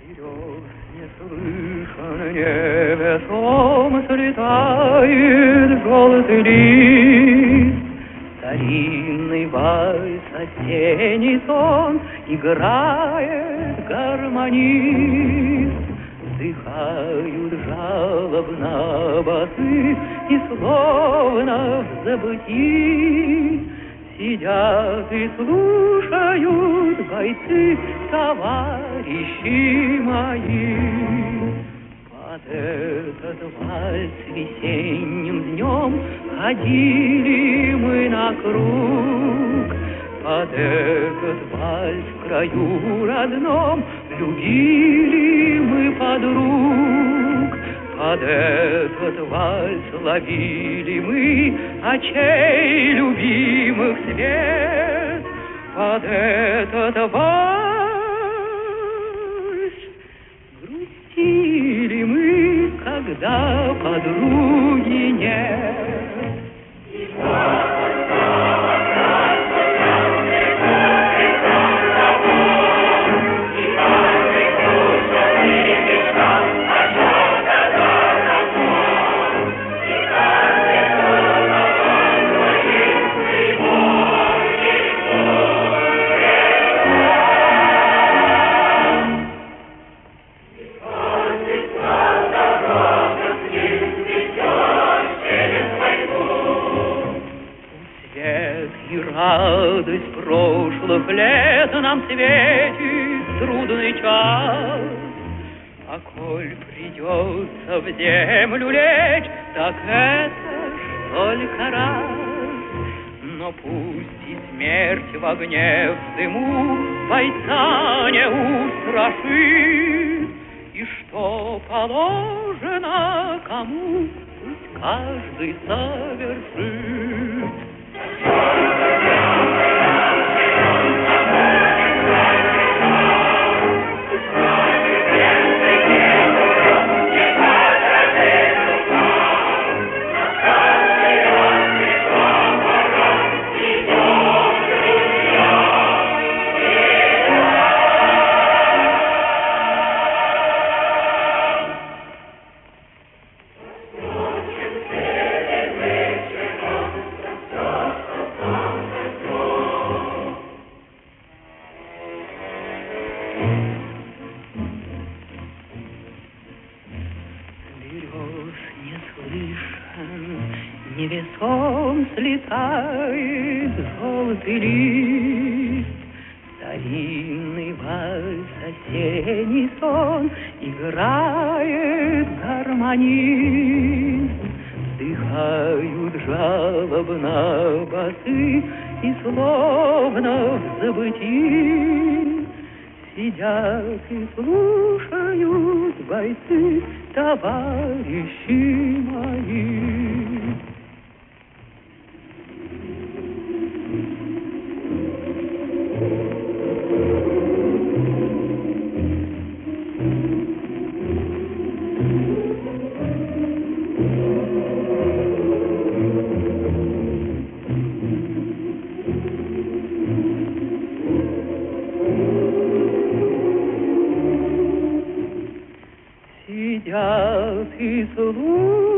Берез неслышно невесом слетает желтый лист. Старинный вальс, осенний сон, играет гармонист. Вздыхают жалобно басы, и словно в забытии сидят и слушают бойцы, товарищи мои. Под этот вальс весенним днем ходили мы на круг. Под этот вальс в краю родном любили мы подруг. Под этот вальс ловили мы очей любимых свет. Под этот вальс грустили мы, когда подруги нет. И радость прошлых лет нам светит трудный час. А коль придется в землю лечь, так это ж только раз. Но пусть и смерть в огне, в дыму бойца не устрашит. И что положено кому, пусть каждый совершит. Берез неслышен, невесом слетает желтый лист. Старинный вальс, осенний сон, играет гармонист. Вздыхают жалобно басы, и словно в забытии сидят и слушают бойцы, товарищи мои. Сидят и слушают